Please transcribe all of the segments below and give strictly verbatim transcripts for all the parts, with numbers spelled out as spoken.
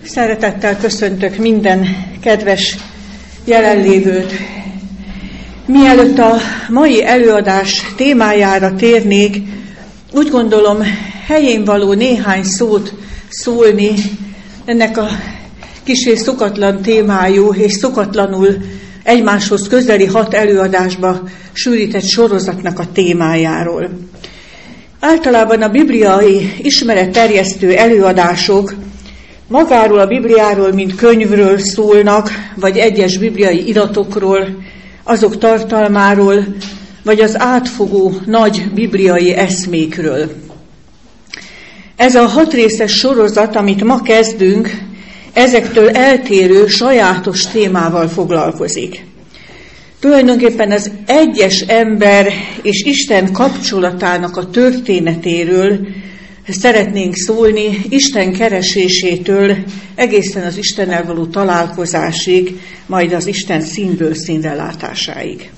Szeretettel köszöntök minden kedves jelenlévőt. Mielőtt a mai előadás témájára térnék, úgy gondolom helyén való néhány szót szólni ennek a kissé szokatlan témájú és szokatlanul egymáshoz közeli hat előadásba sűrített sorozatnak a témájáról. Általában a bibliai ismeretterjesztő előadások magáról a Bibliáról, mint könyvről szólnak, vagy egyes bibliai iratokról, azok tartalmáról, vagy az átfogó nagy bibliai eszmékről. Ez a hat részes sorozat, amit ma kezdünk, ezektől eltérő, sajátos témával foglalkozik. Tulajdonképpen az egyes ember és Isten kapcsolatának a történetéről szeretnénk szólni, Isten keresésétől egészen az Istennel való találkozásig, majd az Isten színből színre látásáig.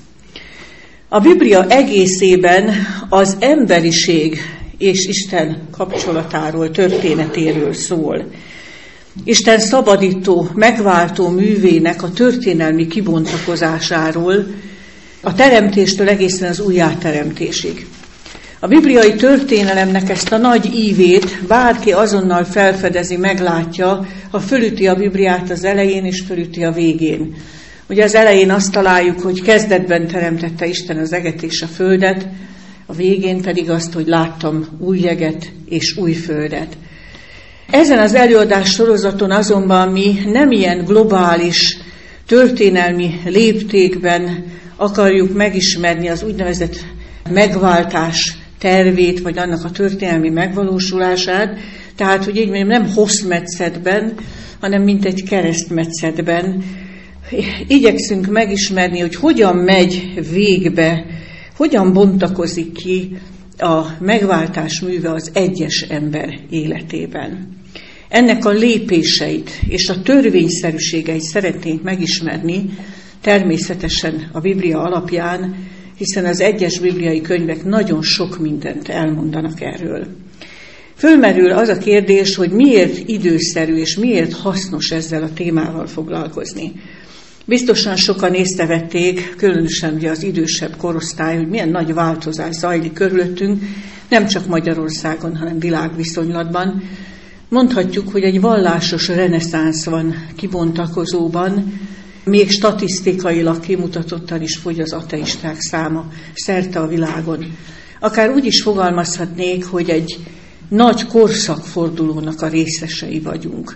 A Biblia egészében az emberiség és Isten kapcsolatáról, történetéről szól. Isten szabadító, megváltó művének a történelmi kibontakozásáról, a teremtéstől egészen az újjáteremtésig. A bibliai történelemnek ezt a nagy ívét bárki azonnal felfedezi, meglátja, ha fölüti a Bibliát az elején és fölüti a végén. Ugye az elején azt találjuk, hogy kezdetben teremtette Isten az eget és a földet, a végén pedig azt, hogy láttam új jeget és új földet. Ezen az előadás sorozaton azonban mi nem ilyen globális, történelmi léptékben akarjuk megismerni az úgynevezett megváltás tervét, vagy annak a történelmi megvalósulását, tehát, hogy így mondjam, nem hosszmetszetben, hanem mint egy keresztmetszetben. Igyekszünk megismerni, hogy hogyan megy végbe, hogyan bontakozik ki a megváltás műve az egyes ember életében. Ennek a lépéseit és a törvényszerűségeit szeretnénk megismerni, természetesen a Biblia alapján, hiszen az egyes bibliai könyvek nagyon sok mindent elmondanak erről. Fölmerül az a kérdés, hogy miért időszerű és miért hasznos ezzel a témával foglalkozni. Biztosan sokan észrevették, különösen ugye az idősebb korosztály, hogy milyen nagy változás zajlik körülöttünk, nem csak Magyarországon, hanem világviszonylatban. Mondhatjuk, hogy egy vallásos reneszánsz van kibontakozóban, még statisztikailag kimutatottan is fogy az ateisták száma szerte a világon. Akár úgy is fogalmazhatnék, hogy egy nagy korszakfordulónak a részesei vagyunk.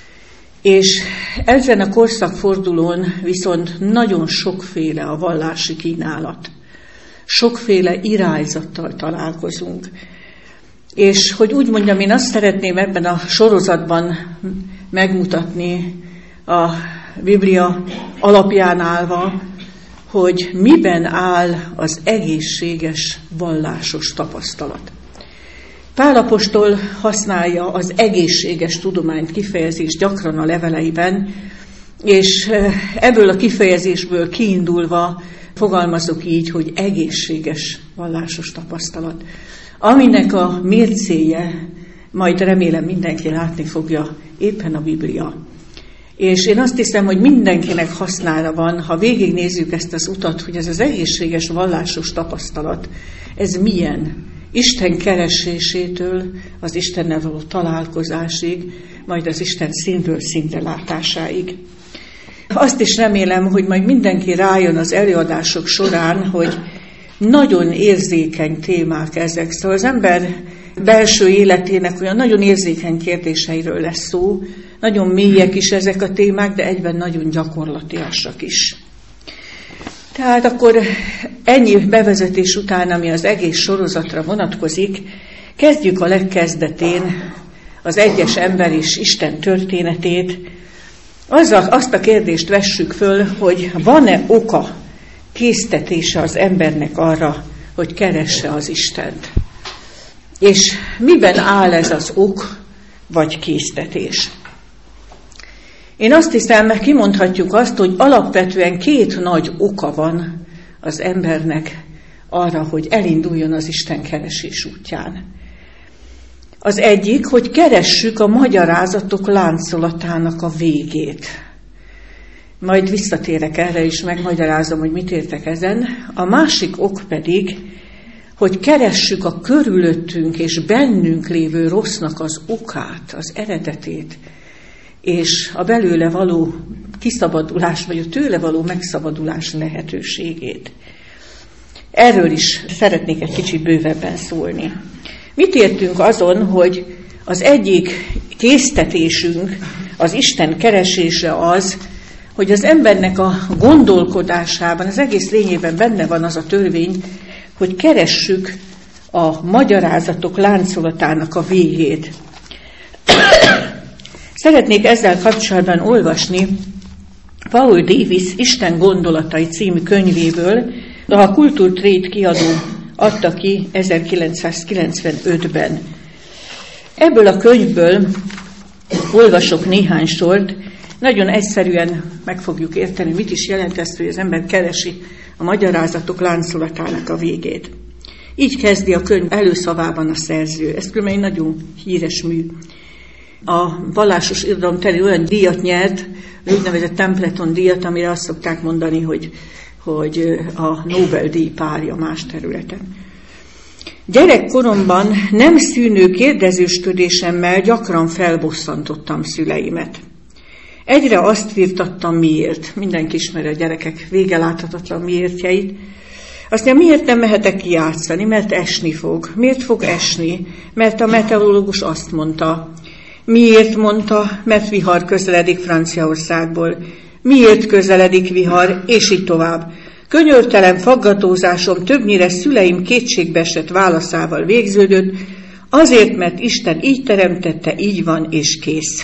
És ezen a korszakfordulón viszont nagyon sokféle a vallási kínálat. Sokféle irányzattal találkozunk. És hogy úgy mondjam, én azt szeretném ebben a sorozatban megmutatni a Biblia alapján állva, hogy miben áll az egészséges vallásos tapasztalat. Pál apostol használja az egészséges tudományt kifejezést gyakran a leveleiben, és ebből a kifejezésből kiindulva fogalmazok így, hogy egészséges vallásos tapasztalat, aminek a mércéje, majd remélem mindenki látni fogja, éppen a Biblia. És én azt hiszem, hogy mindenkinek hasznára van, ha végignézzük ezt az utat, hogy ez az egészséges vallásos tapasztalat, ez milyen? Isten keresésétől az Istennel való találkozásig, majd az Isten színről színre látásáig. Azt is remélem, hogy majd mindenki rájön az előadások során, hogy nagyon érzékeny témák ezek. Szóval az ember belső életének olyan nagyon érzékeny kérdéseiről lesz szó, nagyon mélyek is ezek a témák, de egyben nagyon gyakorlatiasak is. Tehát akkor ennyi bevezetés után, ami az egész sorozatra vonatkozik, kezdjük a legkezdetén az egyes ember és Isten történetét. Azzal, azt a kérdést vessük föl, hogy van-e oka, késztetése az embernek arra, hogy keresse az Istent. És miben áll ez az ok, vagy késztetés? Én azt hiszem, kimondhatjuk azt, hogy alapvetően két nagy oka van az embernek arra, hogy elinduljon az Isten keresés útján. Az egyik, hogy keressük a magyarázatok láncolatának a végét. Majd visszatérek erre is, megmagyarázom, hogy mit értek ezen. A másik ok pedig, hogy keressük a körülöttünk és bennünk lévő rossznak az okát, az eredetét, és a belőle való kiszabadulás, vagy a tőle való megszabadulás lehetőségét. Erről is szeretnék egy kicsit bővebben szólni. Mit értünk azon, hogy az egyik késztetésünk az Isten keresése az, hogy az embernek a gondolkodásában, az egész lényében benne van az a törvény, hogy keressük a magyarázatok láncolatának a végét. Szeretnék ezzel kapcsolatban olvasni Paul Davies Isten gondolatai című könyvéből, a Culture Trade kiadó adta ki ezerkilencszázkilencvenötben. Ebből a könyvből olvasok néhány sort, nagyon egyszerűen meg fogjuk érteni, mit is jelent ezt, hogy az ember keresi a magyarázatok láncolatának a végét. Így kezdi a könyv előszavában a szerző. Ez különben egy nagyon híres mű. A vallásos irodalom terén olyan díjat nyert, úgynevezett Templeton díjat, amire azt szokták mondani, hogy, hogy a Nobel-díj párja más területen. Gyerekkoromban nem szűnő kérdezősködésemmel gyakran felbosszantottam szüleimet. Egyre azt firtattam, miért. Mindenki ismeri a gyerekek végeláthatatlan miértjeit. Azt mondja, miért nem mehetek ki játszani? Mert esni fog. Miért fog esni? Mert a meteorológus azt mondta. Miért mondta? Mert vihar közeledik Franciaországból. Miért közeledik vihar? És így tovább. Könyörtelen faggatózásom többnyire szüleim kétségbeesett válaszával végződött, azért, mert Isten így teremtette, így van, és kész.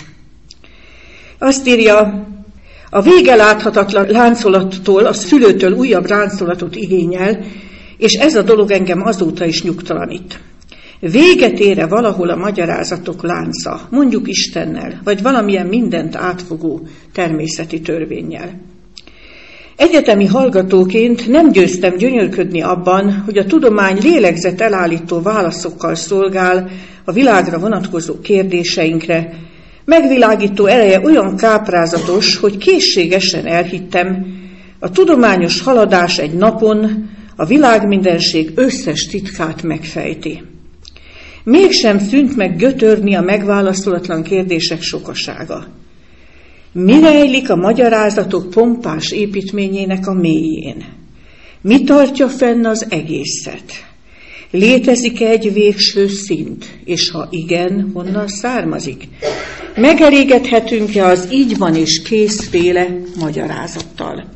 Azt írja, a vége láthatatlan láncolattól, a szülőtől újabb láncolatot igényel, és ez a dolog engem azóta is nyugtalanít. Véget ére valahol a magyarázatok lánca, mondjuk Istennel, vagy valamilyen mindent átfogó természeti törvénnyel. Egyetemi hallgatóként nem győztem gyönyörködni abban, hogy a tudomány lélegzet elállító válaszokkal szolgál a világra vonatkozó kérdéseinkre. Megvilágító ereje olyan káprázatos, hogy készségesen elhittem, a tudományos haladás egy napon a világmindenség összes titkát megfejti. Mégsem szűnt meg götörni a megválaszolatlan kérdések sokasága. Mi rejlik a magyarázatok pompás építményének a mélyén? Mi tartja fenn az egészet? Létezik-e egy végső szint? És ha igen, honnan származik? Megelégedhetünk-e az így van és készféle magyarázattal?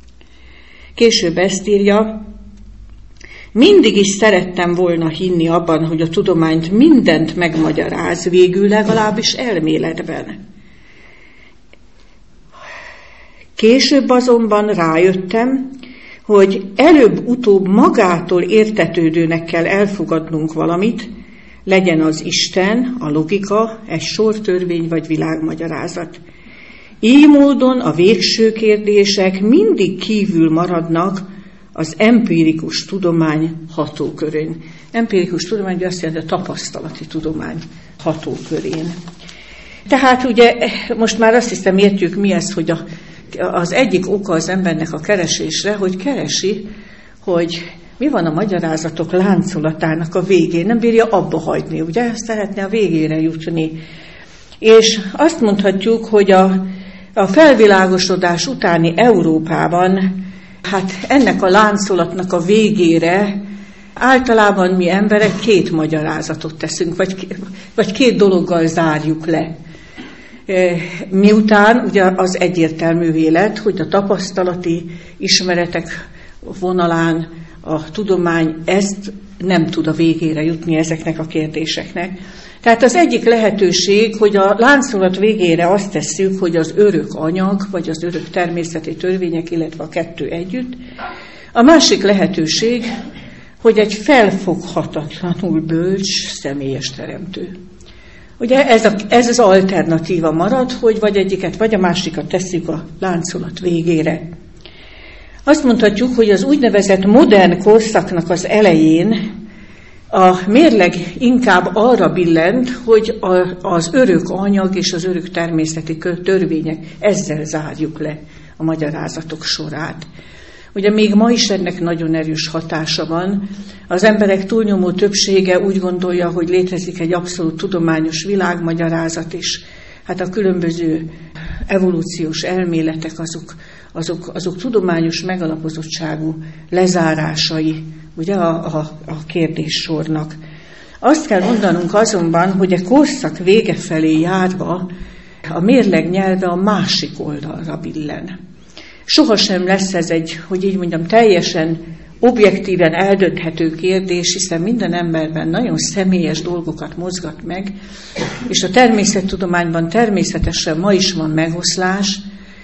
Később ezt írja, mindig is szerettem volna hinni abban, hogy a tudományt mindent megmagyaráz, végül legalábbis elméletben. Később azonban rájöttem, hogy előbb-utóbb magától értetődőnek kell elfogadnunk valamit, legyen az Isten, a logika, egy sortörvény vagy világmagyarázat. Így módon a végső kérdések mindig kívül maradnak az empirikus tudomány hatókörén. Empirikus tudomány azt jelenti a tapasztalati tudomány hatókörén. Tehát ugye most már azt hiszem értjük mi ez, hogy a, az egyik oka az embernek a keresésre, hogy keresi, hogy mi van a magyarázatok láncolatának a végén. Nem bírja abba hagyni, ugye? Szeretne a végére jutni. És azt mondhatjuk, hogy a, a felvilágosodás utáni Európában hát ennek a láncolatnak a végére általában mi emberek két magyarázatot teszünk, vagy, vagy két dologgal zárjuk le. Miután ugye az egyértelmű élet, hogy a tapasztalati ismeretek vonalán a tudomány ezt nem tud a végére jutni ezeknek a kérdéseknek. Tehát az egyik lehetőség, hogy a láncolat végére azt tesszük, hogy az örök anyag, vagy az örök természeti törvények, illetve a kettő együtt. A másik lehetőség, hogy egy felfoghatatlanul bölcs, személyes teremtő. Ugye ez, a, ez az alternatíva marad, hogy vagy egyiket, vagy a másikat tesszük a láncolat végére. Azt mondhatjuk, hogy az úgynevezett modern korszaknak az elején A mérleg inkább arra billent, hogy az örök anyag és az örök természeti törvények, ezzel zárjuk le a magyarázatok sorát. Ugye még ma is ennek nagyon erős hatása van. Az emberek túlnyomó többsége úgy gondolja, hogy létezik egy abszolút tudományos világmagyarázat, és hát a különböző evolúciós elméletek azok, azok, azok tudományos megalapozottságú lezárásai, ugye a, a, a kérdéssornak. Azt kell mondanunk azonban, hogy a korszak vége felé járva a mérleg nyelve a másik oldalra billen. Sohasem lesz ez egy, hogy így mondjam, teljesen objektíven eldönthető kérdés, hiszen minden emberben nagyon személyes dolgokat mozgat meg, és a természettudományban természetesen ma is van megoszlás,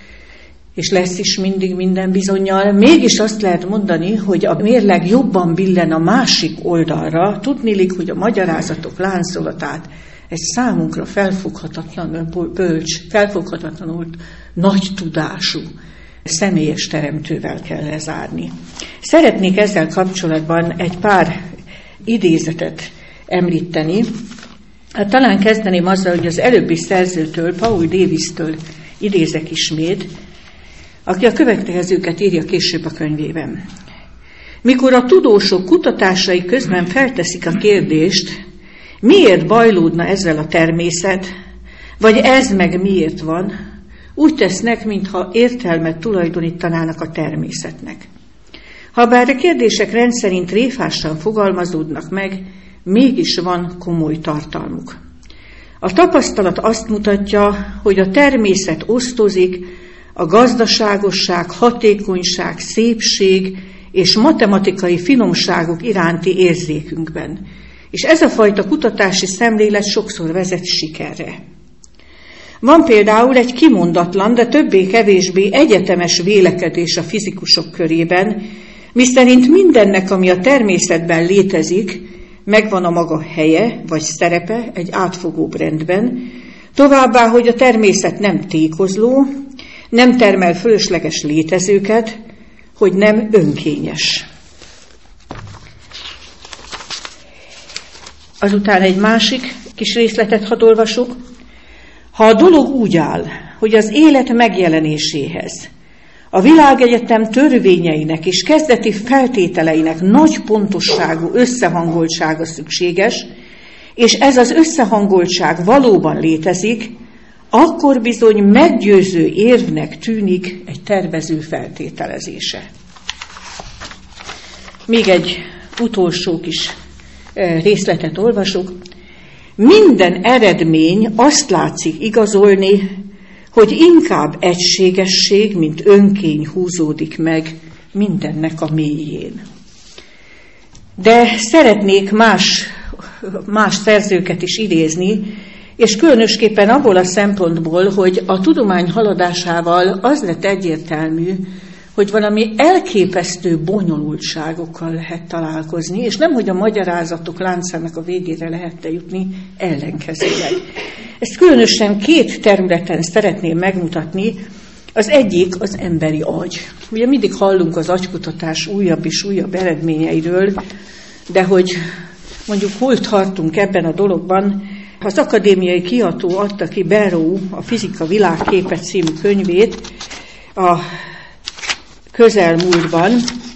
és lesz is mindig minden bizonnyal. Mégis azt lehet mondani, hogy a mérleg jobban billen a másik oldalra, tudniillik, hogy a magyarázatok láncolatát egy számunkra felfoghatatlanul bölcs, felfoghatatlanul nagy tudású személyes teremtővel kell lezárni. Szeretnék ezzel kapcsolatban egy pár idézetet említeni. Hát talán kezdeném azzal, hogy az előbbi szerzőtől, Paul Davis-től idézek ismét, aki a következőket írja később a könyvében. Mikor a tudósok kutatásai közben felteszik a kérdést, miért bajlódna ezzel a természet, vagy ez meg miért van, úgy tesznek, mintha értelmet tulajdonítanának a természetnek. Habár a kérdések rendszerint tréfásan fogalmazódnak meg, mégis van komoly tartalmuk. A tapasztalat azt mutatja, hogy a természet osztozik a gazdaságosság, hatékonyság, szépség és matematikai finomságok iránti érzékünkben. És ez a fajta kutatási szemlélet sokszor vezet sikerre. Van például egy kimondatlan, de többé-kevésbé egyetemes vélekedés a fizikusok körében, miszerint mindennek, ami a természetben létezik, megvan a maga helye vagy szerepe egy átfogóbb rendben, továbbá, hogy a természet nem tékozló, nem termel fölösleges létezőket, hogy nem önkényes. Azután egy másik kis részletet hadd olvasok. Ha a dolog úgy áll, hogy az élet megjelenéséhez, a világegyetem törvényeinek és kezdeti feltételeinek nagy pontosságú összehangoltsága szükséges, és ez az összehangoltság valóban létezik, akkor bizony meggyőző érvnek tűnik egy tervező feltételezése. Még egy utolsó kis részletet olvasok. Minden eredmény azt látszik igazolni, hogy inkább egységesség, mint önkény húzódik meg mindennek a mélyén. De szeretnék más, más szerzőket is idézni, és különösképpen abból a szempontból, hogy a tudomány haladásával az lett egyértelmű, hogy valami elképesztő bonyolultságokkal lehet találkozni, és nemhogy a magyarázatok láncának a végére lehet jutni, ellenkezőleg. Ezt különösen két területen szeretném megmutatni. Az egyik az emberi agy. Ugye mindig hallunk az agykutatás újabb és újabb eredményeiről, de hogy mondjuk hol tartunk ebben a dologban, az akadémiai kiadó adta ki Barrow a Fizika világképe című könyvét a közelmúltban,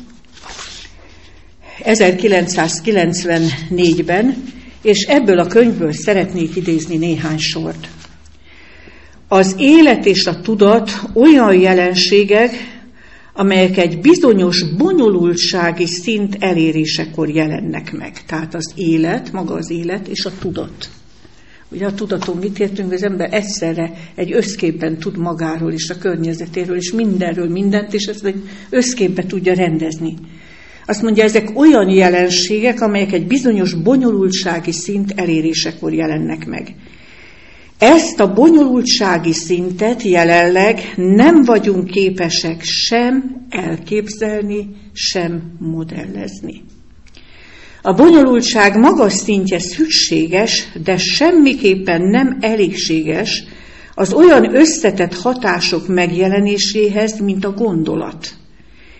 ezerkilencszázkilencvennégyben, és ebből a könyvből szeretnék idézni néhány sort. Az élet és a tudat olyan jelenségek, amelyek egy bizonyos bonyolultsági szint elérésekor jelennek meg. Tehát az élet, maga az élet és a tudat. Ugye a tudaton mit értünk, az ember egyszerre egy összképben tud magáról és a környezetéről, és mindenről mindent, és ezt egy összképbe tudja rendezni. Azt mondja, ezek olyan jelenségek, amelyek egy bizonyos bonyolultsági szint elérésekor jelennek meg. Ezt a bonyolultsági szintet jelenleg nem vagyunk képesek sem elképzelni, sem modellezni. A bonyolultság magas szintje szükséges, de semmiképpen nem elégséges az olyan összetett hatások megjelenéséhez, mint a gondolat.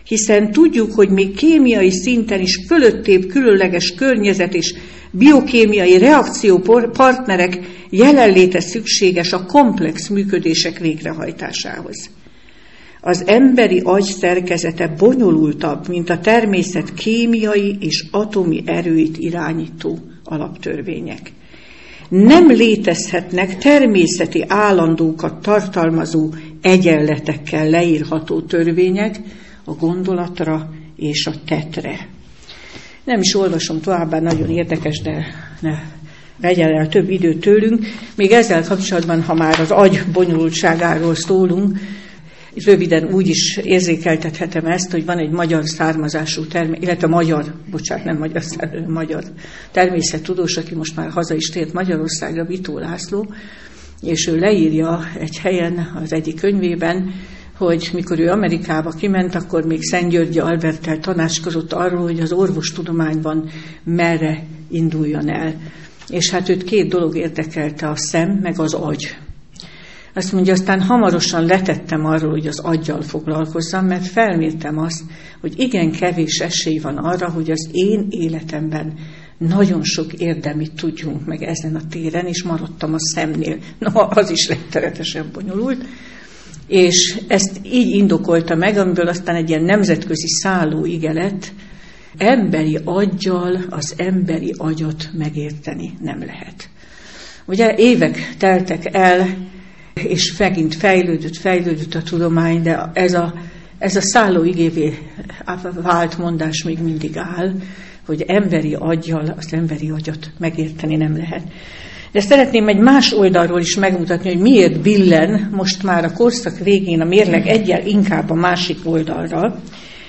hiszen tudjuk, hogy még kémiai szinten is fölöttébb különleges környezet és biokémiai reakciópartnerek jelenléte szükséges a komplex működések végrehajtásához. Az emberi agy szerkezete bonyolultabb, mint a természet kémiai és atomi erőit irányító alaptörvények. Nem létezhetnek természeti állandókat tartalmazó egyenletekkel leírható törvények a gondolatra és a tettre. Nem is olvasom továbbá, nagyon érdekes, de ne vegyen el több időt tőlünk. Még ezzel kapcsolatban, ha már az agy bonyolultságáról szólunk, röviden úgy is érzékeltethetem ezt, hogy van egy magyar származású természet, illetve magyar, bocsánat, nem magyar, magyar természettudós, aki most már haza is tért Magyarországra, Vitó László, és ő leírja egy helyen az egyik könyvében, hogy mikor ő Amerikába kiment, akkor még Szent Györgyi Alberttel tanácskozott arról, hogy az orvostudományban merre induljon el. És hát őt két dolog érdekelte, a szem meg az agy. Azt mondja, aztán hamarosan letettem arról, hogy az aggyal foglalkozzam, mert felmértem azt, hogy igen kevés esély van arra, hogy az én életemben nagyon sok érdemit tudjunk meg ezen a téren, és maradtam a szemnél. No, az is rettenetesen bonyolult. És ezt így indokolta meg, amiből aztán egy ilyen nemzetközi szállóige lett, emberi aggyal az emberi agyat megérteni nem lehet. Ugye évek teltek el, és megint fejlődött, fejlődött a tudomány, de ez a, ez a szállóigévé vált mondás még mindig áll, hogy emberi aggyal az emberi agyat megérteni nem lehet. De szeretném egy más oldalról is megmutatni, hogy miért billen most már a korszak végén a mérleg egyel inkább a másik oldalra.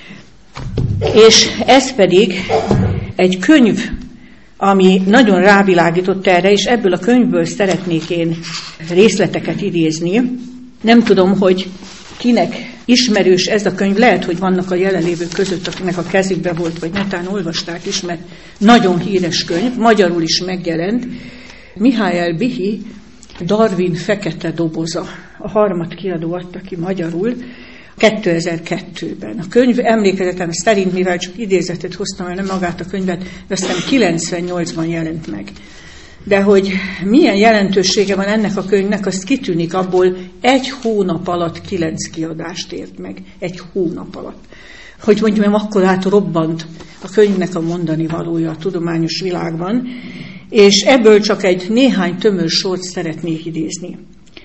És ez pedig egy könyv, ami nagyon rávilágított erre, és ebből a könyvből szeretnék én részleteket idézni. Nem tudom, hogy kinek ismerős ez a könyv, lehet, hogy vannak a jelenlévők között, akinek a kezükbe volt, vagy netán olvasták is, mert nagyon híres könyv, magyarul is megjelent. Mihály Bihi, Darwin fekete doboza, a Harmat kiadó adta ki magyarul, kétezer-kettőben. A könyv emlékezetem szerint, mivel csak idézetet hoztam el, nem magát a könyvet, de aztán kilencvennyolcban jelent meg. De hogy milyen jelentősége van ennek a könyvnek, az kitűnik abból, egy hónap alatt kilenc kiadást ért meg. Egy hónap alatt. Hogy mondjam, akkor át robbant a könyvnek a mondani valója a tudományos világban, és ebből csak egy néhány tömör sort szeretnék idézni.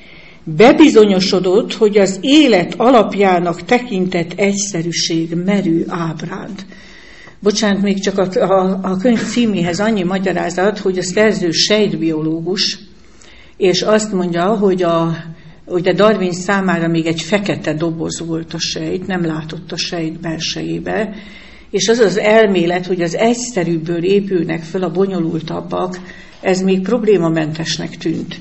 Bebizonyosodott, hogy az élet alapjának tekintett egyszerűség merő ábránd. Bocsánat, még csak a, a, a könyv címéhez annyi magyarázat, hogy a szerző sejtbiológus, és azt mondja, hogy a, hogy a Darwin számára még egy fekete doboz volt a sejt, nem látott a sejt belsejébe, és az az elmélet, hogy az egyszerűbből épülnek föl a bonyolultabbak, ez még problémamentesnek tűnt.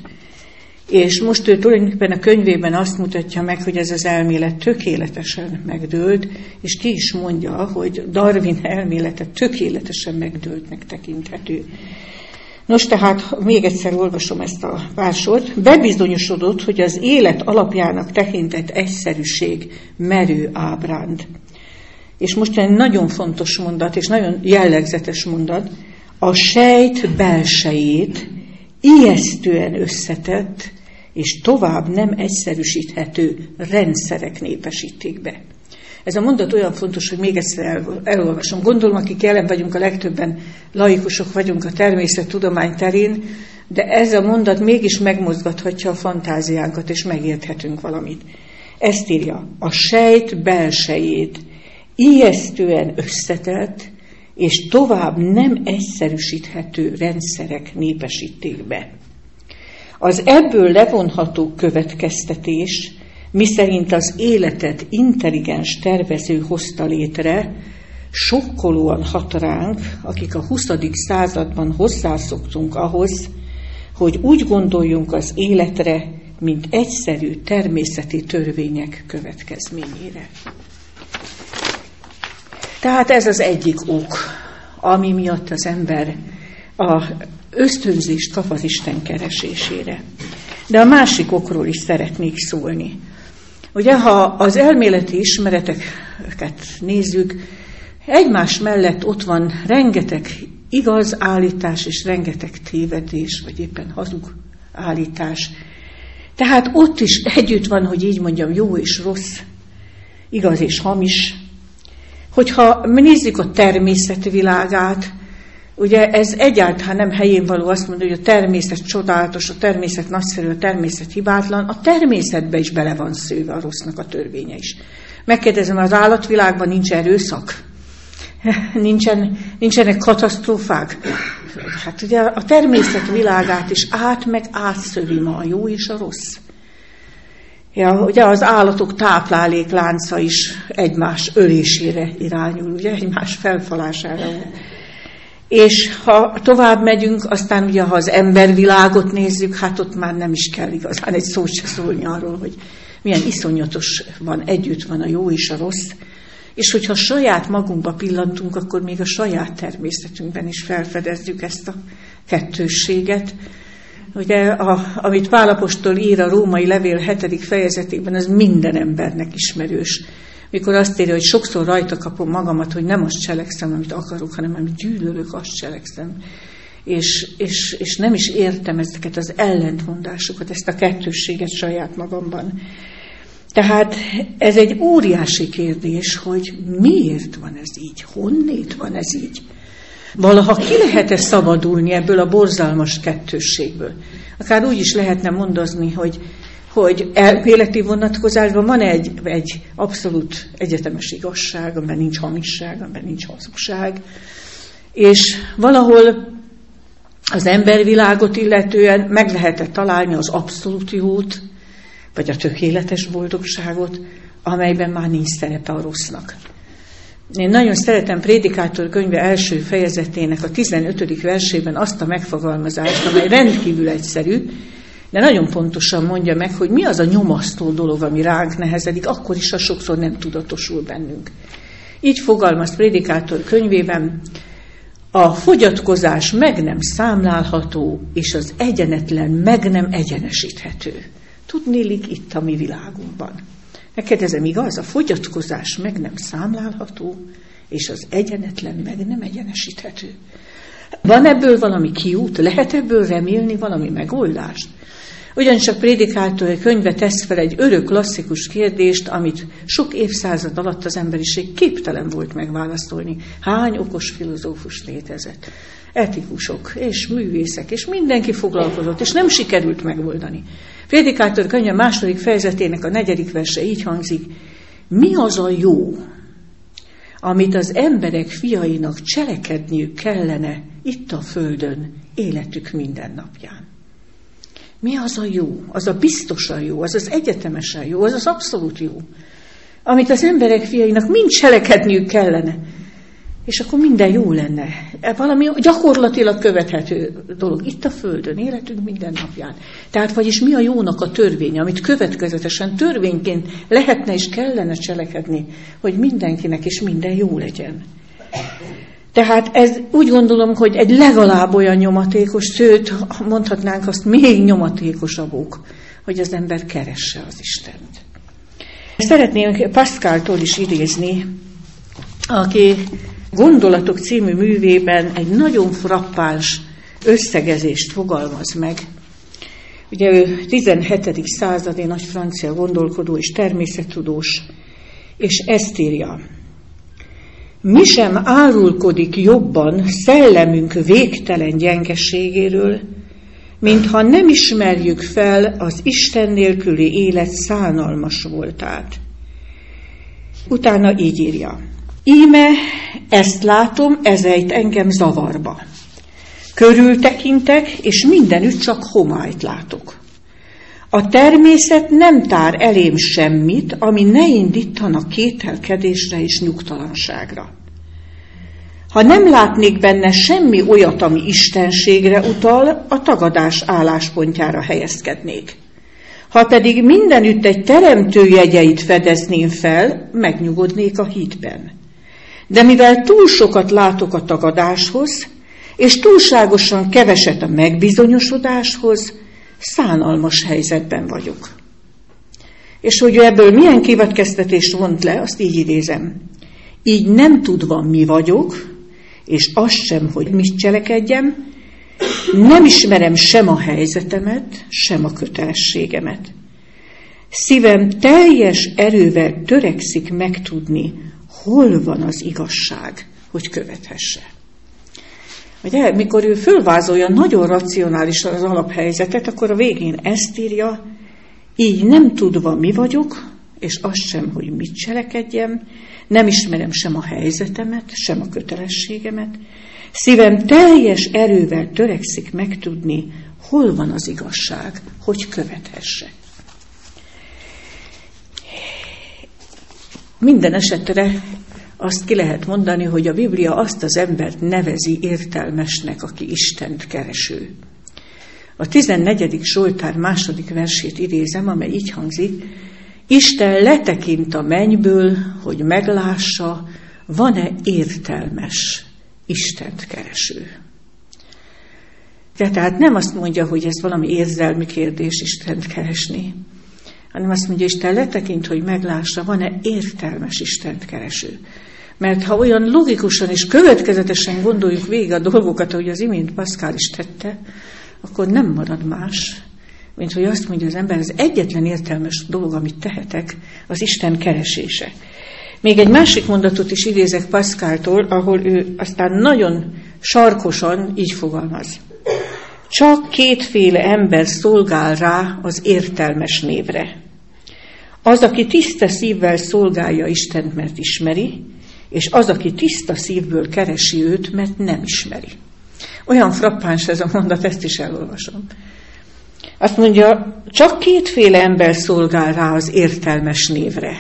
És most ő tulajdonképpen a könyvében azt mutatja meg, hogy ez az elmélet tökéletesen megdőlt, és ki is mondja, hogy Darwin elmélete tökéletesen megdőltnek tekinthető. Nos, tehát még egyszer olvasom ezt a pár sort. Bebizonyosodott, hogy az élet alapjának tekintett egyszerűség merő ábránd. És most egy nagyon fontos mondat, és nagyon jellegzetes mondat, a sejt belsejét ijesztően összetett, és tovább nem egyszerűsíthető rendszerek népesítik be. Ez a mondat olyan fontos, hogy még egyszer el, elolvasom. Gondolom, akik jelen vagyunk, a legtöbben laikusok vagyunk a természettudomány terén, de ez a mondat mégis megmozgathatja a fantáziánkat, és megérthetünk valamit. Ezt írja, a sejt belsejét ijesztően összetett, és tovább nem egyszerűsíthető rendszerek népesítik be. Az ebből levonható következtetés, miszerint az életet intelligens tervező hozta létre, sokkolóan hat ránk, akik a huszadik században hozzászoktunk ahhoz, hogy úgy gondoljunk az életre, mint egyszerű természeti törvények következményére. Tehát ez az egyik ok, ami miatt az ember a ösztönzést kap az Isten keresésére. De a másik okról is szeretnék szólni. Ugye, ha az elméleti ismereteket nézzük, egymás mellett ott van rengeteg igaz állítás és rengeteg tévedés, vagy éppen hazug állítás. Tehát ott is együtt van, hogy így mondjam, jó és rossz, igaz és hamis. Hogyha nézzük a természet világát, ugye ez egyáltalán nem helyén való azt mondani, hogy a természet csodálatos, a természet nagyszerű, a természet hibátlan, a természetbe is bele van szőve a rossznak a törvénye is. Megkérdezem, az állatvilágban nincs erőszak? Nincsen, nincsenek katasztrófák? Hát ugye a természet világát is át meg átszövi ma a jó és a rossz. Ja, ugye az állatok tápláléklánca is egymás ölésére irányul, ugye egymás felfalására. És ha tovább megyünk, aztán ugye ha az embervilágot nézzük, hát ott már nem is kell igazán egy szót se szólni arról, hogy milyen iszonyatos van, együtt van a jó és a rossz. És hogyha saját magunkba pillantunk, akkor még a saját természetünkben is felfedezzük ezt a kettősséget. Ugye, a, amit Pál apostol ír a római levél hetedik fejezetében, az minden embernek ismerős. Mikor azt írja, hogy sokszor rajta kapom magamat, hogy nem azt cselekszem, amit akarok, hanem amit gyűlölök, azt cselekszem. És, és, és nem is értem ezeket az ellentmondásokat, ezt a kettősséget saját magamban. Tehát ez egy óriási kérdés, hogy miért van ez így, honnét van ez így. Valaha ki lehet-e szabadulni ebből a borzalmas kettősségből? Akár úgy is lehetne mondozni, hogy, hogy elméleti vonatkozásban van egy, egy abszolút egyetemes igazság, amiben nincs hamisság, amiben nincs hazugság, és valahol az embervilágot illetően meg lehetett találni az abszolút jót, vagy a tökéletes boldogságot, amelyben már nincs szerepe a rossznak. Én nagyon szeretem Prédikátor könyve első fejezetének a tizenötödik versében azt a megfogalmazást, amely rendkívül egyszerű, de nagyon pontosan mondja meg, hogy mi az a nyomasztó dolog, ami ránk nehezedik, akkor is, ha sokszor nem tudatosul bennünk. Így fogalmaz Prédikátor könyvében: a fogyatkozás meg nem számlálható, és az egyenetlen meg nem egyenesíthető. Tudnélik itt a mi világunkban. Megkérdezem, igaz? A fogyatkozás meg nem számlálható, és az egyenetlen meg nem egyenesíthető. Van ebből valami kiút? Lehet ebből remélni valami megoldást? Ugyanis a Prédikátor könyve tesz fel egy örök klasszikus kérdést, amit sok évszázad alatt az emberiség képtelen volt megválaszolni. Hány okos filozófus létezett? Etikusok és művészek, és mindenki foglalkozott, és nem sikerült megoldani. Prédikátor könyve második fejezetének a negyedik verse így hangzik: mi az a jó, amit az emberek fiainak cselekedniük kellene itt a földön életük minden napján? Mi az a jó? Az a biztosan jó, az az egyetemesen jó, az az abszolút jó, amit az emberek fiainak mind cselekedniük kellene. És akkor minden jó lenne. Valami gyakorlatilag követhető dolog itt a földön, életünk minden napján. Tehát vagyis mi a jónak a törvény, amit következetesen törvényként lehetne és kellene cselekedni, hogy mindenkinek is minden jó legyen. Tehát ez úgy gondolom, hogy egy legalább olyan nyomatékos, sőt, mondhatnánk azt, még nyomatékosabb ok, hogy az ember keresse az Istent. Szeretném Pascaltól is idézni, aki Gondolatok című művében egy nagyon frappáns összegezést fogalmaz meg. Ugye ő tizenhetedik századi nagy francia gondolkodó és természettudós, és ezt írja: mi sem árulkodik jobban szellemünk végtelen gyengeségéről, mintha nem ismerjük fel az Isten nélküli élet szánalmas voltát. Utána így írja: íme ezt látom, ez ejt engem zavarba. Körültekintek, és mindenütt csak homályt látok. A természet nem tár elém semmit, ami ne indítana kételkedésre és nyugtalanságra. Ha nem látnék benne semmi olyat, ami istenségre utal, a tagadás álláspontjára helyezkednék. Ha pedig mindenütt egy teremtő jegyeit fedezném fel, megnyugodnék a hitben. De mivel túl sokat látok a tagadáshoz, és túlságosan keveset a megbizonyosodáshoz, szánalmas helyzetben vagyok. És hogy ebből milyen következtetést vont le, azt így idézem. Így nem tudva, mi vagyok, és azt sem, hogy mit cselekedjem, nem ismerem sem a helyzetemet, sem a kötelességemet. Szívem teljes erővel törekszik megtudni, hol van az igazság, hogy követhesse. Ugye, mikor ő fölvázolja nagyon racionálisan az alaphelyzetet, akkor a végén ezt írja, így nem tudva, mi vagyok, és azt sem, hogy mit cselekedjem, nem ismerem sem a helyzetemet, sem a kötelességemet. Szívem teljes erővel törekszik megtudni, hol van az igazság, hogy követhesse. Minden esetre azt ki lehet mondani, hogy a Biblia azt az embert nevezi értelmesnek, aki Istent kereső. A tizennegyedik Zsoltár második versét idézem, amely így hangzik, Isten letekint a mennyből, hogy meglássa, van-e értelmes Istent kereső. De tehát nem azt mondja, hogy ez valami érzelmi kérdés Istent keresni, hanem azt mondja, Isten letekint, hogy meglássa, van-e értelmes Istent kereső. Mert ha olyan logikusan és következetesen gondoljuk végig a dolgokat, ahogy az imént Pascal is tette, akkor nem marad más, mint hogy azt mondja az ember, az egyetlen értelmes dolog, amit tehetek, az Isten keresése. Még egy másik mondatot is idézek Pascaltól, ahol ő aztán nagyon sarkosan így fogalmaz. Csak kétféle ember szolgál rá az értelmes névre. Az, aki tiszta szívvel szolgálja Istent, mert ismeri, és az, aki tiszta szívből keresi őt, mert nem ismeri. Olyan frappáns ez a mondat, ezt is elolvasom. Azt mondja, csak kétféle ember szolgál rá az értelmes névre.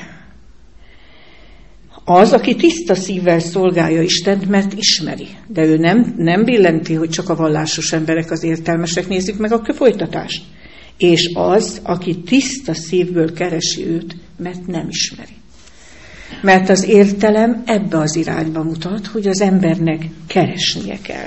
Az, aki tiszta szívvel szolgálja Istent, mert ismeri. De ő nem, nem billenti, hogy csak a vallásos emberek az értelmesek, nézzük meg a folytatást. És az, aki tiszta szívből keresi őt, mert nem ismeri. Mert az értelem ebbe az irányba mutat, hogy az embernek keresnie kell.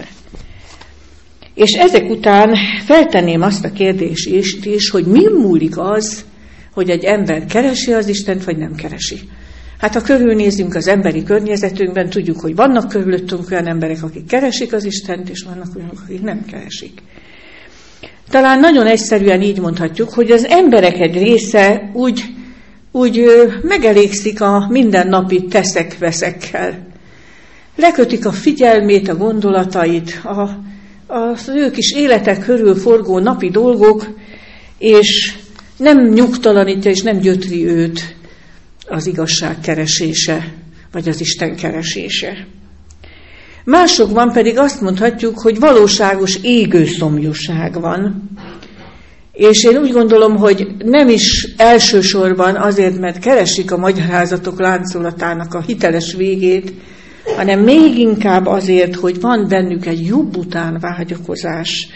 És ezek után feltenném azt a kérdést is, is, hogy mi múlik az, hogy egy ember keresi az Istent, vagy nem keresi. Hát ha körülnézünk az emberi környezetünkben, tudjuk, hogy vannak körülöttünk olyan emberek, akik keresik az Istent, és vannak olyanok, akik nem keresik. Talán nagyon egyszerűen így mondhatjuk, hogy az emberek egy része úgy, úgy megelégszik a mindennapi teszek-veszekkel. Lekötik a figyelmét, a gondolatait, a, az ő kis életek körül forgó napi dolgok, és nem nyugtalanítja és nem gyötri őt az igazság keresése, vagy az Isten keresése. Másokban pedig azt mondhatjuk, hogy valóságos égő szomjúság van. És én úgy gondolom, hogy nem is elsősorban azért, mert keresik a magyarázatok láncolatának a hiteles végét, hanem még inkább azért, hogy van bennük egy jobb után vágyakozás,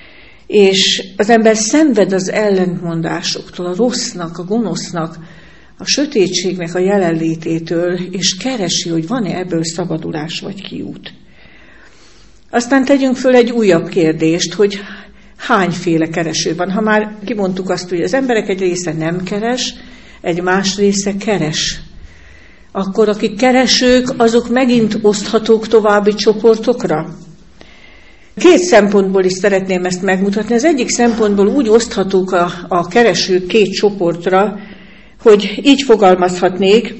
és az ember szenved az ellentmondásoktól, a rossznak, a gonosznak, a sötétségnek a jelenlététől, és keresi, hogy van-e ebből szabadulás vagy kiút. Aztán tegyünk föl egy újabb kérdést, hogy hányféle kereső van. Ha már kimondtuk azt, hogy az emberek egy része nem keres, egy más része keres. Akkor akik keresők, azok megint oszthatók további csoportokra? Két szempontból is szeretném ezt megmutatni. Az egyik szempontból úgy oszthatók a, a keresők két csoportra, hogy így fogalmazhatnék,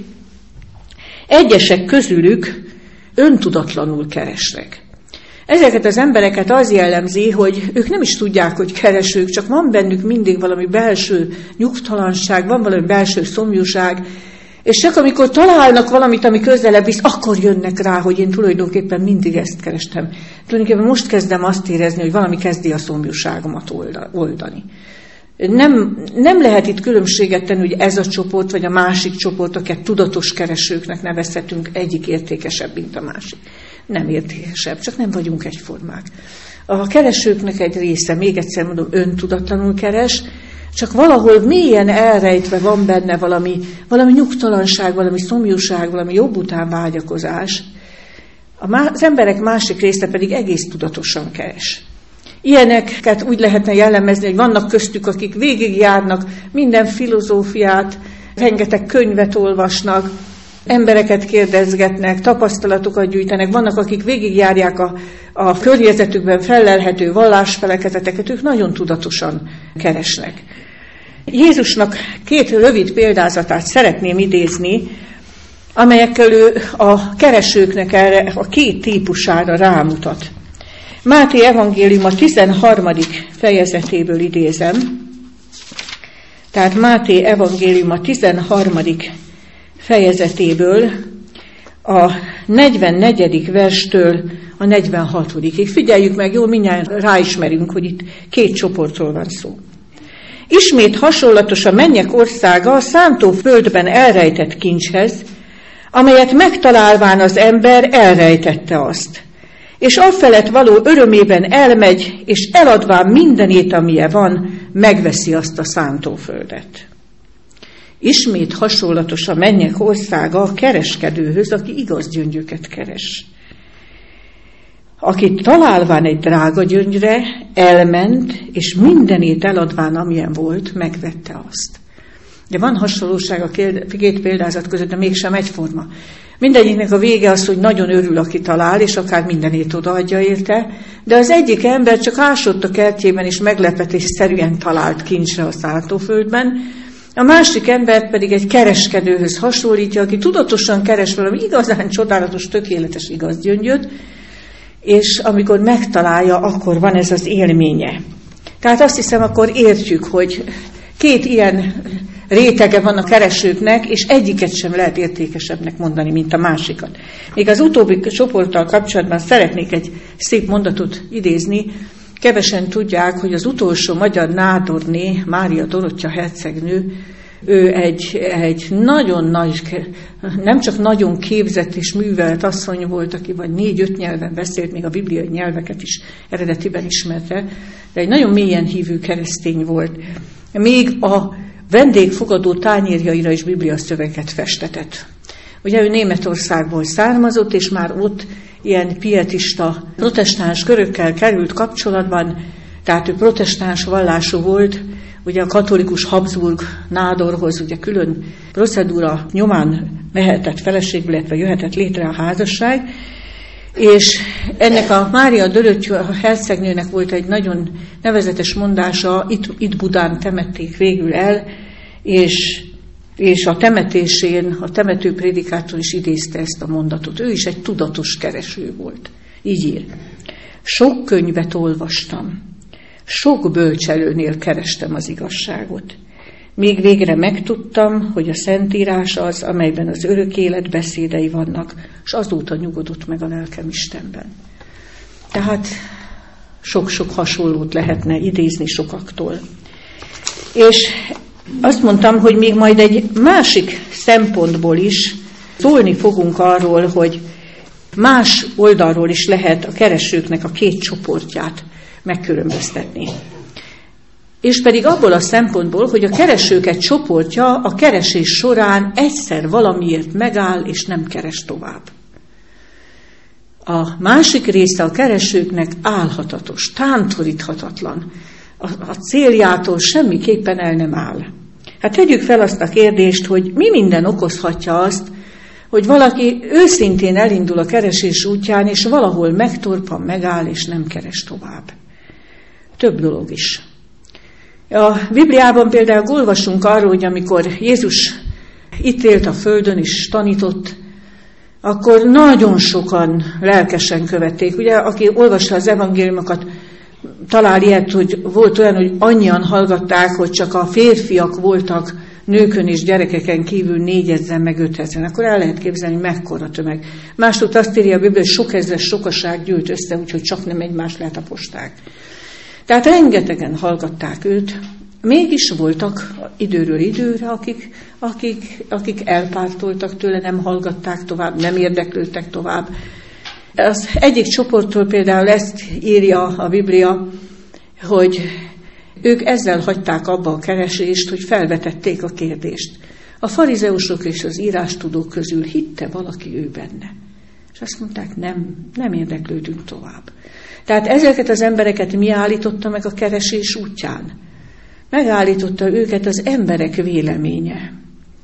egyesek közülük öntudatlanul keresnek. Ezeket az embereket az jellemzi, hogy ők nem is tudják, hogy keresők, csak van bennük mindig valami belső nyugtalanság, van valami belső szomjúság, és csak amikor találnak valamit, ami közelebb visz, akkor jönnek rá, hogy én tulajdonképpen mindig ezt kerestem. Tulajdonképpen most kezdem azt érezni, hogy valami kezdi a szomjúságomat oldani. Nem, nem lehet itt különbséget tenni, hogy ez a csoport, vagy a másik csoport, akiket tudatos keresőknek nevezhetünk, egyik értékesebb, mint a másik. Nem értékesebb, csak nem vagyunk egyformák. A keresőknek egy része, még egyszer mondom, öntudatlanul keres, csak valahol mélyen elrejtve van benne valami, valami nyugtalanság, valami szomjúság, valami jobb után vágyakozás. Az emberek másik része pedig egész tudatosan keres. Ilyeneket úgy lehetne jellemezni, hogy vannak köztük, akik végigjárnak minden filozófiát, rengeteg könyvet olvasnak, embereket kérdezgetnek, tapasztalatokat gyűjtenek, vannak, akik végigjárják a, a környezetükben fellelhető vallásfelekezeteket, ők nagyon tudatosan keresnek. Jézusnak két rövid példázatát szeretném idézni, amelyekkel ő a keresőknek erre a két típusára rámutat. Máté evangélium a tizenharmadik fejezetéből idézem, tehát Máté evangélium a tizenharmadik fejezetéből a negyvennegyedik verstől a negyvenhatodikig. Figyeljük meg, jól mindjárt ráismerünk, hogy itt két csoportról van szó. Ismét hasonlatos a mennyek országa a szántóföldben elrejtett kincshez, amelyet megtalálván az ember elrejtette azt. És afelett való örömében elmegy, és eladván mindenét, amilye van, megveszi azt a szántóföldet. Ismét hasonlatos a mennyek országa a kereskedőhöz, aki igaz gyöngyöket keres. Aki találván egy drága gyöngyre, elment, és mindenét eladván, amilyen volt, megvette azt. De van hasonlóság a két példázat között, de mégsem egyforma. Mindegyiknek a vége az, hogy nagyon örül, aki talál, és akár mindenét odaadja érte, de az egyik ember csak ásott a kertjében, és meglepetésszerűen talált kincsre a szántóföldben, a másik ember pedig egy kereskedőhöz hasonlítja, aki tudatosan keres valami igazán csodálatos, tökéletes igaz gyöngyöt, és amikor megtalálja, akkor van ez az élménye. Tehát azt hiszem, akkor értjük, hogy két ilyen rétege van a keresőknek, és egyiket sem lehet értékesebbnek mondani, mint a másikat. Még az utóbbi csoporttal kapcsolatban szeretnék egy szép mondatot idézni. Kevesen tudják, hogy az utolsó magyar nádorné, Mária Dorottya hercegnő, ő egy, egy nagyon nagy, nem csak nagyon képzett és művelt asszony volt, aki vagy négy-öt nyelven beszélt, még a bibliai nyelveket is eredetiben ismerte, de egy nagyon mélyen hívő keresztény volt. Még a vendégfogadó tányérjaira is bibliaszöveget festetett. Ugye ő Németországból származott, és már ott ilyen pietista, protestáns körökkel került kapcsolatban, tehát ő protestáns vallású volt, ugye a katolikus Habsburg nádorhoz ugye külön procedúra nyomán mehetett feleségül, illetve jöhetett létre a házasság, és ennek a Mária Dorottya hercegnőnek volt egy nagyon nevezetes mondása, itt, itt Budán temették végül el, és, és a temetésén, a temető prédikátor is idézte ezt a mondatot. Ő is egy tudatos kereső volt. Így ír. Sok könyvet olvastam, sok bölcselőnél kerestem az igazságot. Még végre megtudtam, hogy a Szentírás az, amelyben az örök élet beszédei vannak, és azóta nyugodott meg a lelkem Istenben. Tehát sok-sok hasonlót lehetne idézni sokaktól. És azt mondtam, hogy még majd egy másik szempontból is szólni fogunk arról, hogy más oldalról is lehet a keresőknek a két csoportját megkülönböztetni. És pedig abból a szempontból, hogy a keresők egy csoportja a keresés során egyszer valamiért megáll, és nem keres tovább. A másik része a keresőknek álhatatos, tántoríthatatlan. A, a céljától semmiképpen el nem áll. Hát tegyük fel azt a kérdést, hogy mi minden okozhatja azt, hogy valaki őszintén elindul a keresés útján, és valahol megtorpan, megáll, és nem keres tovább. Több dolog is. A Bibliában például olvasunk arról, hogy amikor Jézus itt élt a földön és tanított, akkor nagyon sokan lelkesen követték. Ugye, aki olvassa az evangéliumokat, talál ilyet, hogy volt olyan, hogy annyian hallgatták, hogy csak a férfiak voltak nőkön és gyerekeken kívül négyezren meg ötezren. Akkor el lehet képzelni, mekkora tömeg. Másút azt írja a Biblia, hogy sok ezres sokaság gyűlt össze, úgyhogy csak nem egymást letaposták. Tehát rengetegen hallgatták őt, mégis voltak időről időre, akik, akik, akik elpártoltak tőle, nem hallgatták tovább, nem érdeklődtek tovább. Az egyik csoporttól például ezt írja a Biblia, hogy ők ezzel hagyták abba a keresést, hogy felvetették a kérdést. A farizeusok és az írástudók közül hitte valaki ő benne. És azt mondták, nem, nem érdeklődünk tovább. Tehát ezeket az embereket mi állította meg a keresés útján? Megállította őket az emberek véleménye.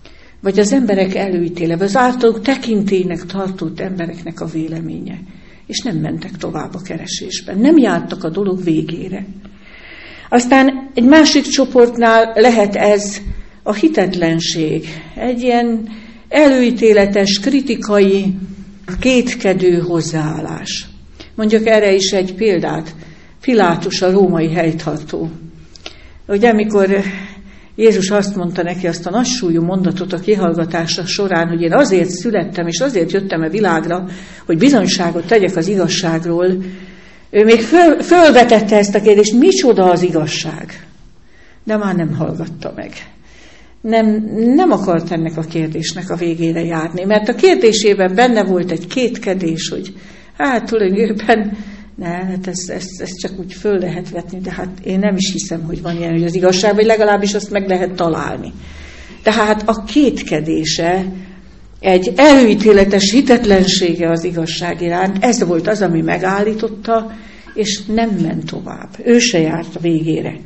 vagy az emberek előítéle, vagy az általuk tekintélynek tartott embereknek a véleménye. És nem mentek tovább a keresésben, nem jártak a dolog végére. Aztán egy másik csoportnál lehet ez a hitetlenség, egy ilyen előítéletes, kritikai, kétkedő hozzáállás. Mondjuk erre is egy példát, Pilátus, a római helytartó. Ugye, amikor Jézus azt mondta neki azt a nagy súlyú mondatot a kihallgatása során, hogy én azért születtem, és azért jöttem a világra, hogy bizonyságot tegyek az igazságról, ő még föl, fölvetette ezt a kérdést, micsoda az igazság? De már nem hallgatta meg. Nem, nem akart ennek a kérdésnek a végére járni, mert a kérdésében benne volt egy kétkedés, hogy hát tulajdonképpen ne, hát ezt, ezt, ezt csak úgy föl lehet vetni, de hát én nem is hiszem, hogy van ilyen, hogy az igazság, vagy legalábbis azt meg lehet találni. Tehát a kétkedése, egy előítéletes hitetlensége az igazság iránt, ez volt az, ami megállította, és nem ment tovább. Ő se járt a végére.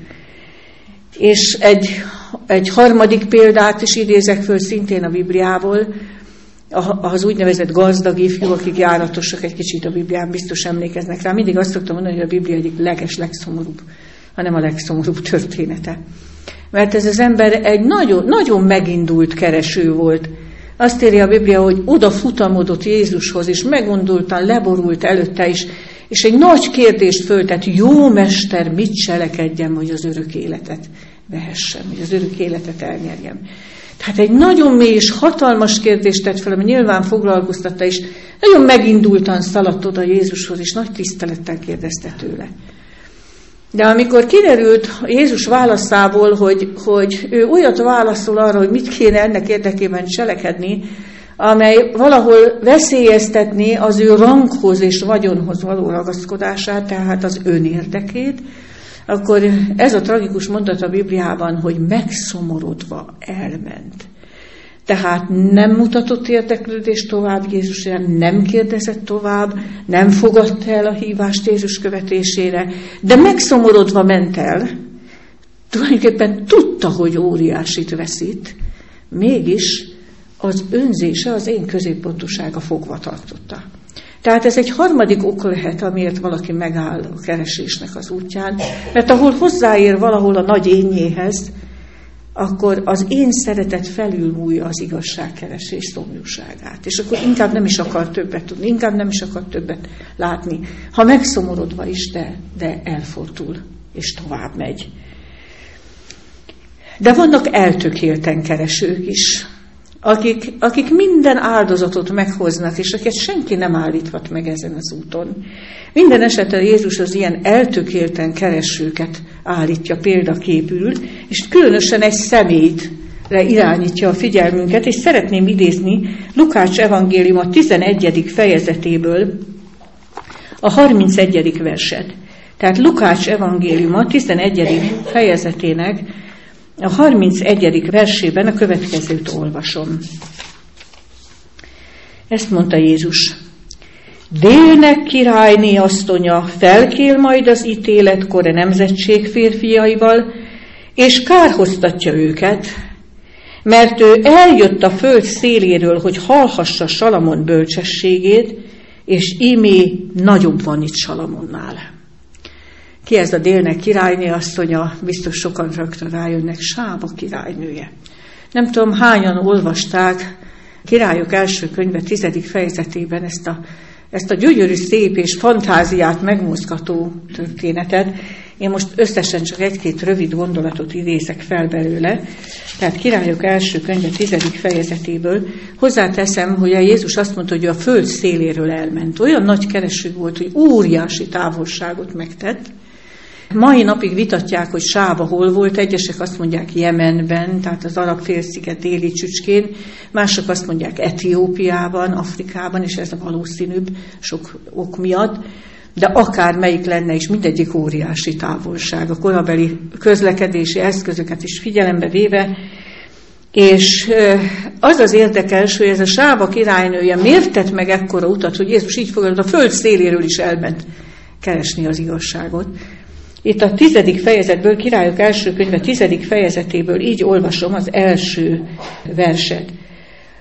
És egy, egy harmadik példát is idézek föl szintén a Bibliából, az úgynevezett gazdag ifjú, akik járatosak egy kicsit a Biblián, biztos emlékeznek rá. Mindig azt szoktam mondani, hogy a Biblia egyik leges, legszomorúbb, hanem a legszomorúbb története. Mert ez az ember egy nagyon, nagyon megindult kereső volt. Azt írja a Biblia, hogy oda futamodott Jézushoz, és meggondoltan leborult előtte is, és egy nagy kérdést föltett, jó mester, mit cselekedjem, hogy az örök életet vehessem, hogy az örök életet elnyerjem. Tehát egy nagyon mély és hatalmas kérdést tett fel, ami nyilván foglalkoztatta, és nagyon megindultan szaladt oda Jézushoz, és nagy tisztelettel kérdezte tőle. De amikor kiderült Jézus válaszából, hogy, hogy ő olyat válaszol arra, hogy mit kéne ennek érdekében cselekedni, amely valahol veszélyeztetné az ő ranghoz és vagyonhoz való ragaszkodását, tehát az önérdekét, akkor ez a tragikus mondat a Bibliában, hogy megszomorodva elment. Tehát nem mutatott érdeklődést tovább Jézusra, nem kérdezett tovább, nem fogadta el a hívást Jézus követésére, de megszomorodva ment el. Tulajdonképpen tudta, hogy óriásit veszít, mégis az önzése, az én középpontúsága fogva tartotta. Tehát ez egy harmadik ok lehet, amiért valaki megáll a keresésnek az útján, mert ahol hozzáér valahol a nagy énjéhez, akkor az én szeretet felülmúlja az igazságkeresés szomjúságát. És akkor inkább nem is akar többet tudni, inkább nem is akar többet látni. Ha megszomorodva is, de, de elfordul, és tovább megy. De vannak eltökélten keresők is, akik, akik minden áldozatot meghoznak, és akiket senki nem állíthat meg ezen az úton. Minden esetre Jézus az ilyen eltökélten keresőket állítja példaképül, és különösen egy személyre irányítja a figyelmünket, és szeretném idézni Lukács evangéliuma tizenegyedik fejezetéből a harmincegyedik verset. Tehát Lukács evangéliuma tizenegyedik fejezetének a harmincegyedik versében a következőt olvasom. Ezt mondta Jézus. Délnek királyné asszonya felkél majd az ítéletkor a nemzetség férfiaival, és kárhoztatja őket, mert ő eljött a föld széléről, hogy hallhassa Salamon bölcsességét, és ímé nagyobb van itt Salamonnál. Ki ez a Délnek királyné asszonya? Biztos sokan rögtön rájönnek, Sába királynője. Nem tudom, hányan olvasták Királyok első könyve tizedik fejezetében ezt a, ezt a gyönyörű, szép és fantáziát megmozgató történetet. Én most összesen csak egy-két rövid gondolatot idézek fel belőle. Tehát Királyok első könyve tizedik fejezetéből hozzáteszem, hogy a Jézus azt mondta, hogy a föld széléről elment. Olyan nagy kereső volt, hogy óriási távolságot megtett. Mai napig vitatják, hogy Sába hol volt, egyesek azt mondják Jemenben, tehát az Arab-félsziget déli csücskén, mások azt mondják Etiópiában, Afrikában, és ez a valószínűbb sok ok miatt, de akár melyik lenne is, mindegyik óriási távolság, a korabeli közlekedési eszközöket is figyelembe véve, és az az érdekes, hogy ez a Sába királynője miért tett meg ekkora utat, hogy Jézus így fogadott, a föld széléről is elment keresni az igazságot. Itt a tizedik fejezetből, Királyok első könyve tizedik fejezetéből így olvasom az első verset.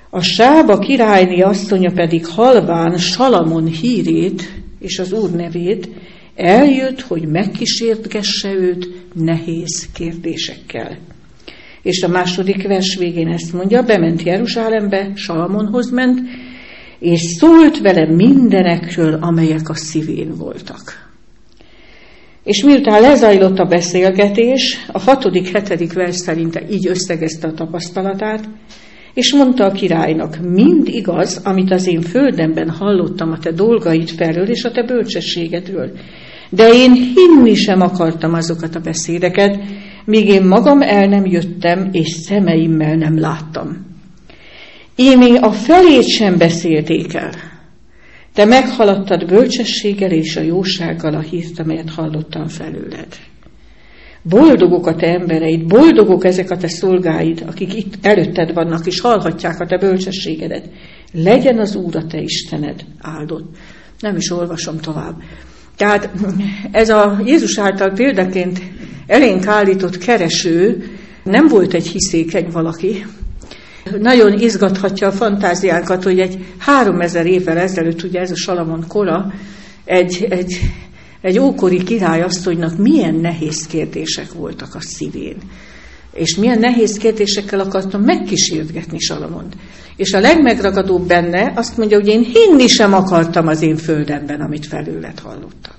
A Sába királyné asszonya pedig halván Salamon hírét és az Úr nevét, eljött, hogy megkísértgesse őt nehéz kérdésekkel. És a második vers végén ezt mondja, bement Jeruzsálembe, Salamonhoz ment, és szólt vele mindenekről, amelyek a szívén voltak. És miután lezajlott a beszélgetés, a hatodik, hetedik vers szerint így összegezte a tapasztalatát, és mondta a királynak, mind igaz, amit az én földemben hallottam a te dolgaid felől és a te bölcsességedről. De én hinni sem akartam azokat a beszédeket, míg én magam el nem jöttem, és szemeimmel nem láttam. Ímé a felét sem beszélték el. Te meghaladtad bölcsességgel és a jósággal a hírt, amelyet hallottam felőled. Boldogok a te embereid, boldogok ezek a te szolgáid, akik itt előtted vannak, és hallhatják a te bölcsességedet. Legyen az Úr a te Istened áldott. Nem is olvasom tovább. Tehát ez a Jézus által példaként elénk állított kereső nem volt egy hiszékeny valaki. Nagyon izgathatja a fantáziánkat, hogy egy háromezer évvel ezelőtt, ugye ez a Salamon kora, egy, egy, egy ókori királyasszonynak milyen nehéz kérdések voltak a szívén. És milyen nehéz kérdésekkel akartam megkísértgetni Salamont. És a legmegragadóbb benne azt mondja, hogy én hinni sem akartam az én földemben, amit felőled hallottam.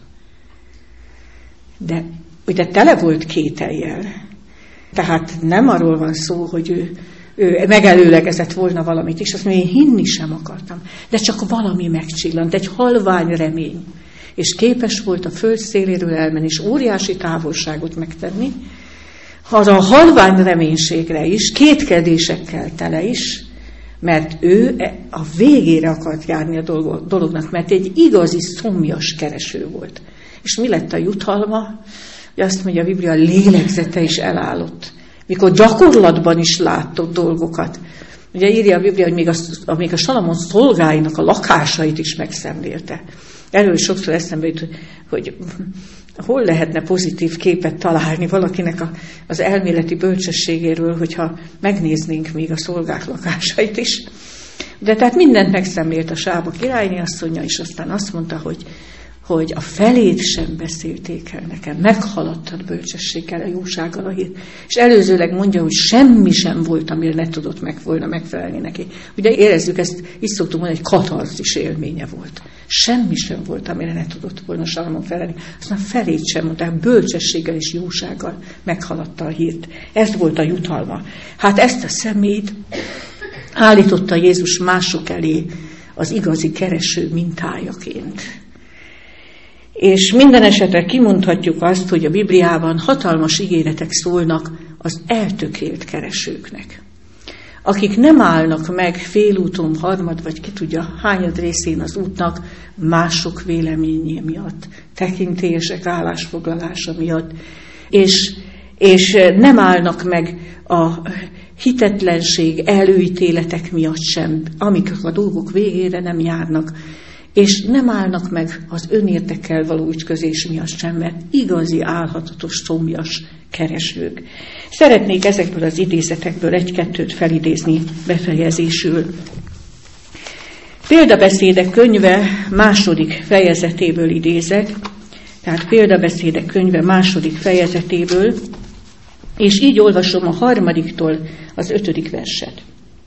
De ugye tele volt kétellyel. Tehát nem arról van szó, hogy ő, ő megelőlegezett volna valamit, és azt mondja, én hinni sem akartam. De csak valami megcsillant, egy halvány remény. És képes volt a föld széléről elmenni, és óriási távolságot megtenni, az a halvány reménységre is, kétkedésekkel tele is, mert ő a végére akart járni a dolognak, mert egy igazi szomjas kereső volt. És mi lett a jutalma? Hogy azt mondja a Biblia, a lélegzete is elállott. Mikor gyakorlatban is látott dolgokat. Ugye írja a Biblia, hogy még a, még a Salamon szolgáinak a lakásait is megszemlélte. Erről is sokszor eszembe jut, hogy, hogy hol lehetne pozitív képet találni valakinek a, az elméleti bölcsességéről, hogyha megnéznénk még a szolgák lakásait is. De tehát mindent megszemlélt a Sába királyné asszonya, és aztán azt mondta, hogy, hogy a felét sem beszélték el nekem, meghaladtad bölcsességgel, a jósággal a hírt. És előzőleg mondja, hogy semmi sem volt, amire ne tudott meg volna megfelelni neki. Ugye érezzük ezt, így szoktunk mondani, hogy katarzis élménye volt. Semmi sem volt, amire ne tudott volna Salamon felelni. Aztán felét sem mondták, bölcsességgel és jósággal meghaladta a hírt. Ez volt a jutalma. Hát ezt a személyt állította Jézus mások elé az igazi kereső mintájaként. És minden esetre kimondhatjuk azt, hogy a Bibliában hatalmas ígéretek szólnak az eltökélt keresőknek. Akik nem állnak meg félúton, harmad, vagy ki tudja, hányad részén az útnak, mások véleményé miatt, tekintélyesek állásfoglalása miatt, és, és nem állnak meg a hitetlenség, előítéletek miatt sem, amik a dolgok végére nem járnak, és nem állnak meg az önérdekkel való ütközés miatt sem, mert igazi, álhatatos, szomjas keresők. Szeretnék ezekből az idézetekből egy-kettőt felidézni befejezésül. Példabeszédek könyve második fejezetéből idézek, tehát Példabeszédek könyve második fejezetéből, és így olvasom a harmadiktól az ötödik verset.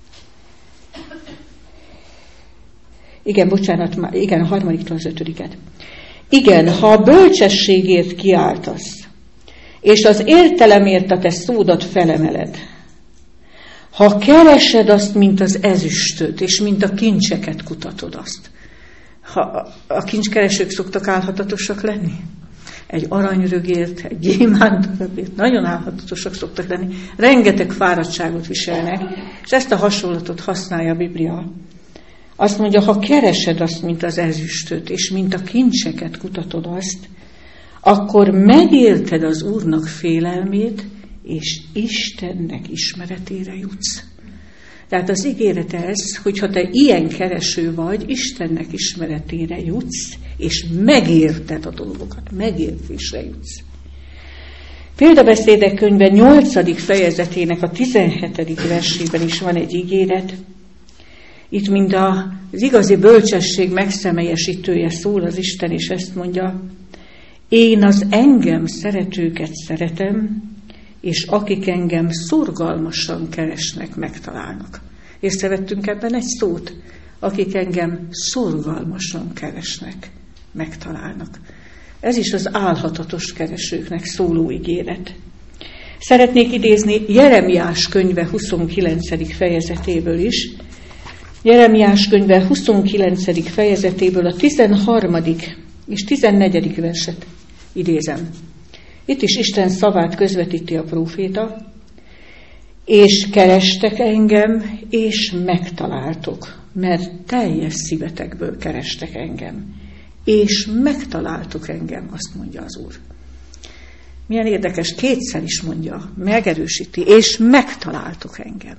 Igen, bocsánat, igen, a harmadiktól az ötödiket. Igen, ha a bölcsességért kiáltasz, és az értelemért a te szódat felemeled, ha keresed azt, mint az ezüstöt, és mint a kincseket kutatod azt. Ha a kincskeresők szoktak álhatatosak lenni? Egy aranyrögért, egy gyémándarabért, nagyon álhatatosak szoktak lenni, rengeteg fáradtságot viselnek, és ezt a hasonlatot használja a Biblia. Azt mondja, ha keresed azt, mint az ezüstöt, és mint a kincseket kutatod azt, akkor megérted az Úrnak félelmét, és Istennek ismeretére jutsz. Tehát az ígérete ez, hogyha te ilyen kereső vagy, Istennek ismeretére jutsz, és megérted a dolgokat, megértésre jutsz. Példabeszédek könyve nyolcadik fejezetének a tizenhetedik versében is van egy ígéret. Itt mind az igazi bölcsesség megszemélyesítője szól az Isten, és ezt mondja: én az engem szeretőket szeretem, és akik engem szorgalmasan keresnek, megtalálnak. Észrevettünk ebben egy szót: akik engem szorgalmasan keresnek, megtalálnak. Ez is az álhatatos keresőknek szóló ígéret. Szeretnék idézni Jeremiás könyve huszonkilencedik fejezetéből is. Jeremiás könyve huszonkilencedik fejezetéből a tizenharmadik és tizennegyedik verset idézem. Itt is Isten szavát közvetíti a próféta. És kerestek engem, és megtaláltok, mert teljes szívetekből kerestek engem. És megtaláltuk engem, azt mondja az Úr. Milyen érdekes, kétszer is mondja, megerősíti, és megtaláltuk engem.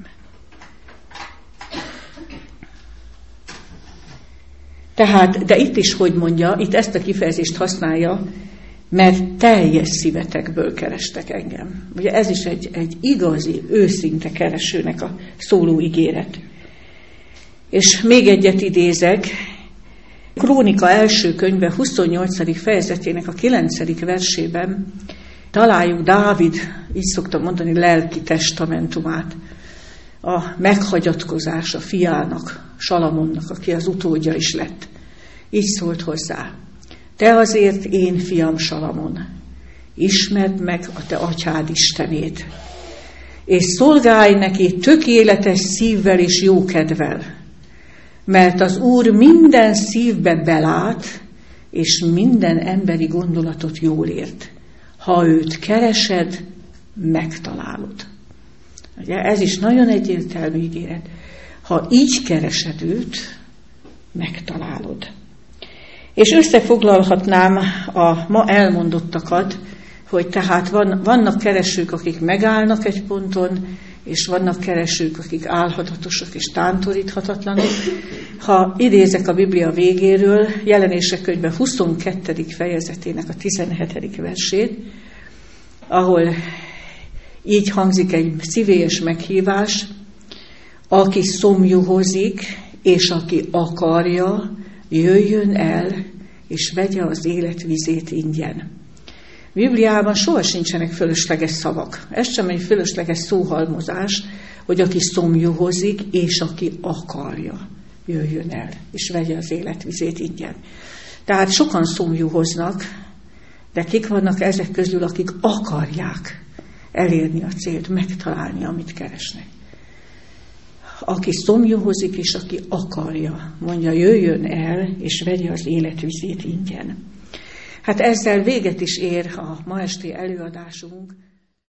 Tehát, de itt is hogy mondja, itt ezt a kifejezést használja, mert teljes szívetekből kerestek engem. Ugye ez is egy, egy igazi, őszinte keresőnek a szóló ígéret. És még egyet idézek, Krónika első könyve huszonnyolcadik fejezetének a kilencedik versében találjuk Dávid, így szoktam mondani, lelki testamentumát, a meghagyatkozás a fiának, Salamonnak, aki az utódja is lett. Így szólt hozzá: te azért, én fiam Salamon, ismerd meg a te atyád Istenét, és szolgálj neki tökéletes szívvel és jókedvel, mert az Úr minden szívbe belát, és minden emberi gondolatot jól ért. Ha őt keresed, megtalálod. Ugye, ez is nagyon egyértelmű ígéret. Ha így keresed őt, megtalálod. És összefoglalhatnám a ma elmondottakat, hogy tehát van, vannak keresők, akik megállnak egy ponton, és vannak keresők, akik álhatatosak és tántoríthatatlanok. Ha idézek a Biblia végéről, Jelenések könyve huszonkettedik fejezetének a tizenhetedik versét, ahol így hangzik egy szívélyes meghívás: aki szomjuhozik, és aki akarja, jöjjön el, és vegye az élet vizét ingyen. Bibliában soha sincsenek fölösleges szavak. Ez sem egy fölösleges szóhalmozás, hogy aki szomjuhozik, és aki akarja, jöjjön el, és vegye az élet vizét ingyen. Tehát sokan szomjuhoznak, de kik vannak ezek közül, akik akarják elérni a célt, megtalálni, amit keresnek. Aki szomjuhozik, és aki akarja, mondja, jöjjön el, és vegye az élet vizét ingyen. Hát ezzel véget is ér a ma esti előadásunk.